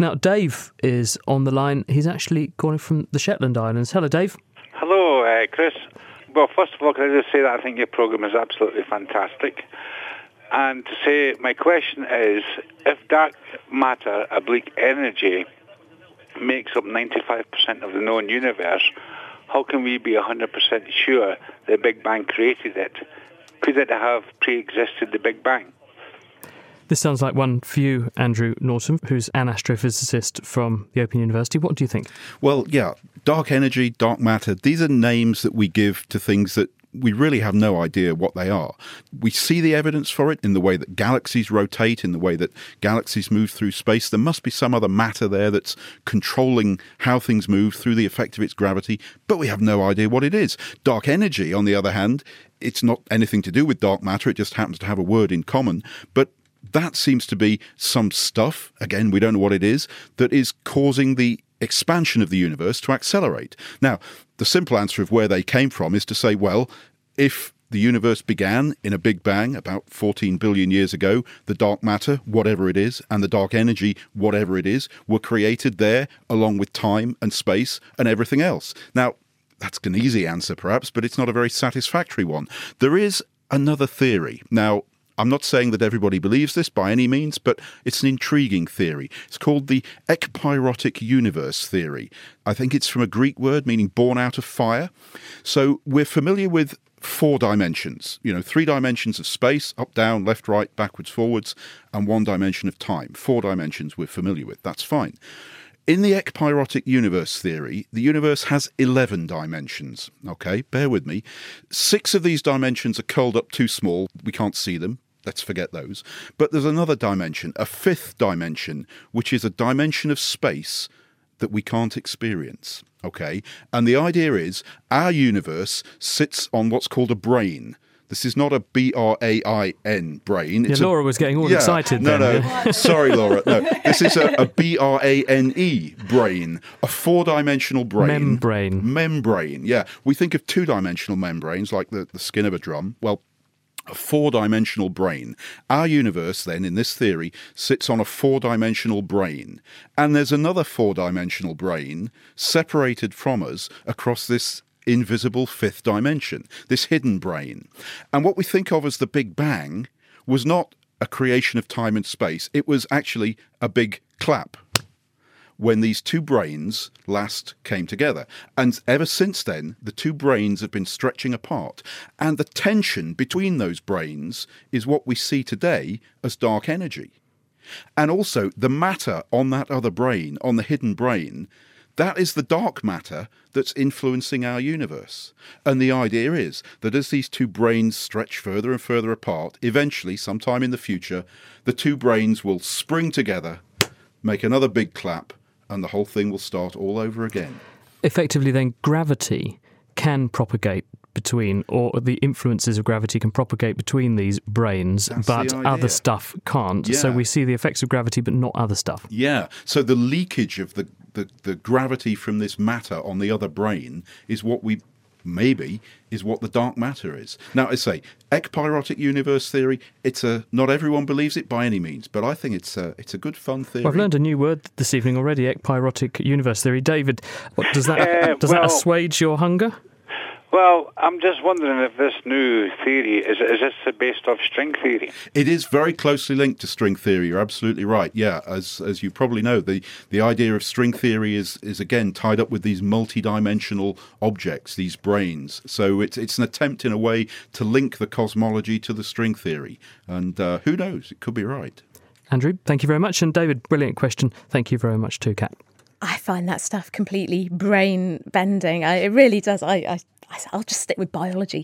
Now, Dave is on the line. He's actually calling from the Shetland Islands. Hello, Dave. Hello, Chris. Well, first of all, can I just say that I think your programme is absolutely fantastic. And to say, my question is, if dark matter, oblique energy, makes up 95% of the known universe, how can we be 100% sure the Big Bang created it? Could it have pre-existed the Big Bang? This sounds like one for you, Andrew Norton, who's an astrophysicist from the Open University. What do you think? Well, yeah, dark energy, dark matter, these are names that we give to things that we really have no idea what they are. We see the evidence for it in the way that galaxies rotate, in the way that galaxies move through space. There must be some other matter there that's controlling how things move through the effect of its gravity, but we have no idea what it is. Dark energy, on the other hand, it's not anything to do with dark matter. It just happens to have a word in common. But that seems to be some stuff, again, we don't know what it is, that is causing the expansion of the universe to accelerate. Now, the simple answer of where they came from is to say, well, if the universe began in a Big Bang about 14 billion years ago, the dark matter, whatever it is, and the dark energy, whatever it is, were created there along with time and space and everything else. Now, that's an easy answer perhaps, but it's not a very satisfactory one. There is another theory. Now, I'm not saying that everybody believes this by any means, but it's an intriguing theory. It's called the ekpyrotic universe theory. I think it's from a Greek word meaning born out of fire. So we're familiar with 4 dimensions, 3 dimensions of space, up, down, left, right, backwards, forwards, and 1 dimension of time. 4 dimensions we're familiar with. That's fine. In the ekpyrotic universe theory, the universe has 11 dimensions. Okay, bear with me. 6 of these dimensions are curled up too small. We can't see them. Let's forget those. But there's another dimension, a 5th dimension, which is a dimension of space that we can't experience. Okay, and the idea is our universe sits on what's called a brane. This is not a B-R-A-I-N brain. It's Laura was getting all excited then. No. Sorry, Laura. No, this is a B-R-A-N-E brain, a 4-dimensional brain. Membrane, yeah. We think of 2-dimensional membranes like the skin of a drum. Well, a 4-dimensional brain. Our universe, then, in this theory, sits on a 4-dimensional brain. And there's another 4-dimensional brain separated from us across this invisible 5th dimension, this hidden brain. And what we think of as the Big Bang was not a creation of time and space. It was actually a big clap when these 2 brains last came together. And ever since then, the 2 brains have been stretching apart. And the tension between those brains is what we see today as dark energy. And also the matter on that other brain, on the hidden brain, that is the dark matter that's influencing our universe. And the idea is that as these 2 brains stretch further and further apart, eventually, sometime in the future, the 2 brains will spring together, make another big clap, and the whole thing will start all over again. Effectively, then, gravity can propagate between, or the influences of gravity can propagate between these brains, but other stuff can't. Yeah. So we see the effects of gravity, but not other stuff. Yeah. So the leakage of the gravity from this matter on the other brain is what we is what the dark matter is. Now, I say, ekpyrotic universe theory, not everyone believes it by any means, but I think it's a good fun theory. Well, I've learned a new word this evening already, ekpyrotic universe theory. David, does that assuage your hunger? Well, I'm just wondering if this new theory, is this based off string theory? It is very closely linked to string theory. You're absolutely right. Yeah, as you probably know, the idea of string theory is again tied up with these multi-dimensional objects, these brains. So it's an attempt in a way to link the cosmology to the string theory. And who knows, it could be right. Andrew, thank you very much. And David, brilliant question. Thank you very much too, Kat. I find that stuff completely brain-bending. It really does. I'll just stick with biology.